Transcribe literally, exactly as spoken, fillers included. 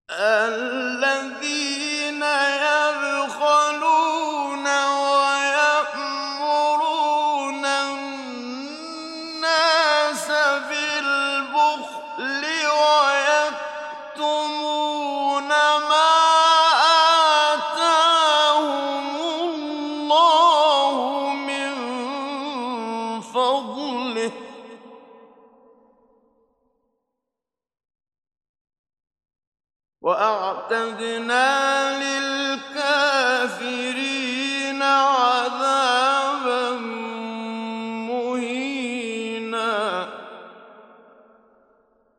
الذين يبخلون ويأمرون الناس بالبخل ويكتمون ما آتاهم الله من فضله وأعتدنا للكافرين